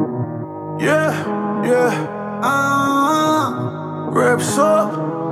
Yeah, yeah. Reps up.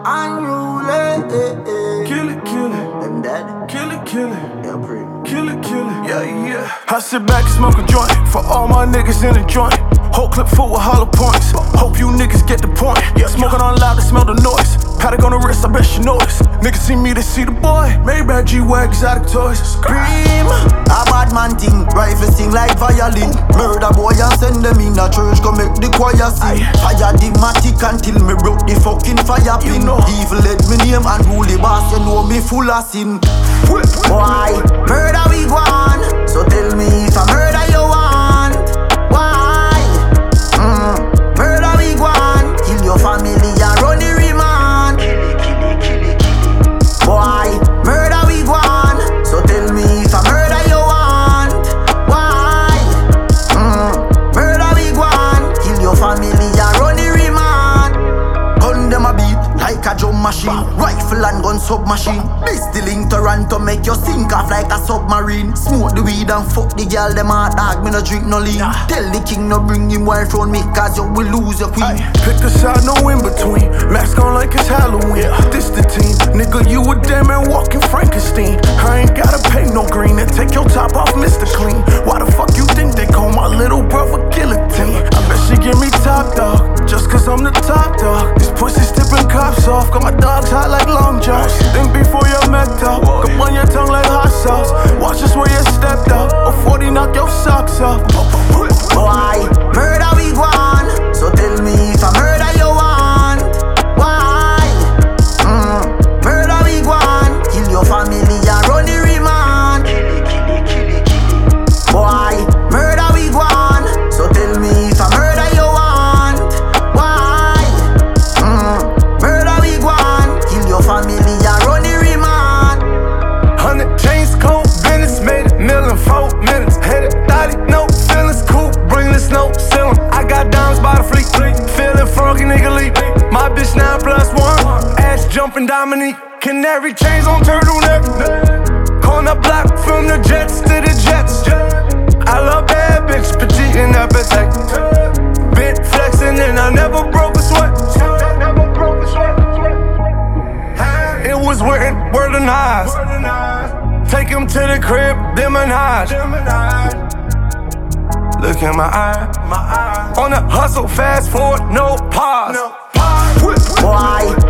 Kill it, kill it. Them dead. Kill it, kill it. Yeah, pretty. Kill it, kill it. Yeah, yeah. I sit back and smoke a joint for all my niggas in the joint. Whole clip full with hollow points. Hope you niggas get the point. Smoking on loud, they smell the noise. Paddock on the wrist, I bet you notice. Niggas see me, they see the boy. Maybach, G-Wag, exotic toys. Scream. A bad man thing, rifle sing like violin. Murder boy and send them in a church, go make the choir sing. Fire the matic until me broke the fucking fire pin. Evil let me name and rule the boss, you know me full of sin. Boy, murder we go on. So tell me if I murder you want. Why? Murder we go on. Kill your family and run the remand. Boy, murder we go on. So tell me if I murder you want. Why? Murder we go on. Kill your family and run the remand. Gun them a beat like a drum machine. Rifle and gun submachine. This the link Toronto make you sink off like a submarine. Smoke the weed and fuck the girl them a dog. Me no drink no lean. Tell the king no bring him wife round me cause you will lose your queen. Pick a side, no in between. Mask on like it's Halloween. This the team. Nigga, you a damn man walking Frankenstein. I ain't gotta pay no green and take your top off, Mr. Clean. Why the fuck you think they call my little brother guillotine? I bet she give me top dog, just cause I'm the top dog. These pussies tipping cops off, got my dogs hot like Long Johns. Think before you're met up, come on your tongue like hot sauce. Watch this where you stepped up, or 40 knock your socks off. Boy, murder we go on. So tell me if I murder you want. Why? Murder we go on. Kill your family and run the remand. Boy, murder we go on. So tell me if I murder you want. Why? Murder we go on. Kill your family and run the remand. 100 chains, cold business, made it million 4 minutes. Had it, thought it, no feelings, cool, bring the snow, ceiling. I got diamonds by the fleet, feeling funky, nigga leap. My bitch 9+1, ass jumping Dominique. Canary chains on turtleneck. Corner block from the jets to the jets. I love bad bitch, petite and appetite. Bit flexing and I never broke a sweat. It was written, word and eyes. Take him to the crib, demonage. Look in my eye. On the hustle, fast forward, no pause. Boy,